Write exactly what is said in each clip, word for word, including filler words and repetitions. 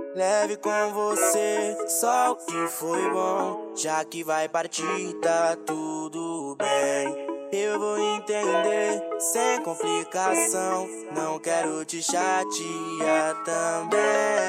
Leve com você só o que foi bom. Já que vai partir, tá tudo bem. Eu vou entender sem complicação. Não quero te chatear também.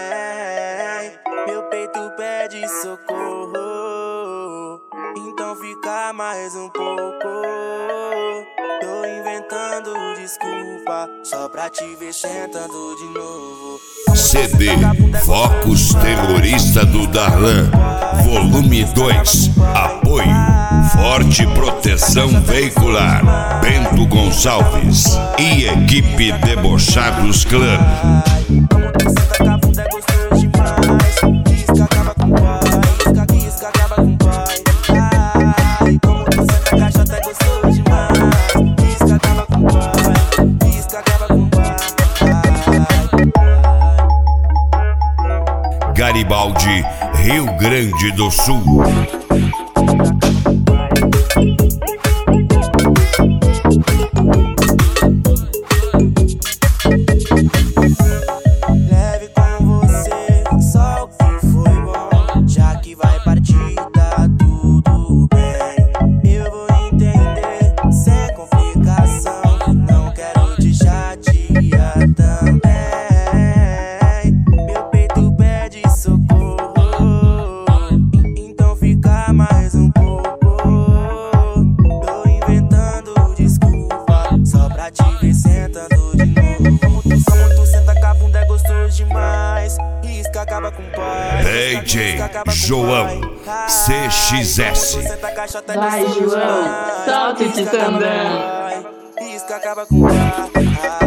Meu peito pede socorro, então fica mais um pouco. Tô inventando desculpa só pra te ver sentando de novo. C D Focus Terrorista do Darlan, volume dois. Apoio Forte Proteção Veicular, Bento Gonçalves e equipe Debochados Club. Garibaldi, Rio Grande do Sul. Leve com você só o que foi bom. Já que vai partir, tá tudo bem. Eu vou entender sem complicação. Não quero te chatear também. Meu peito pede socorro, então fica mais um pouco. Tô inventando desculpa só pra te ver sentando de novo. Como tu, como tu senta com a bunda é gostoso demais. Risca, acaba com o pai. D J João C X S. Vai, João, solta esse tandão. Risca, acaba com o pai.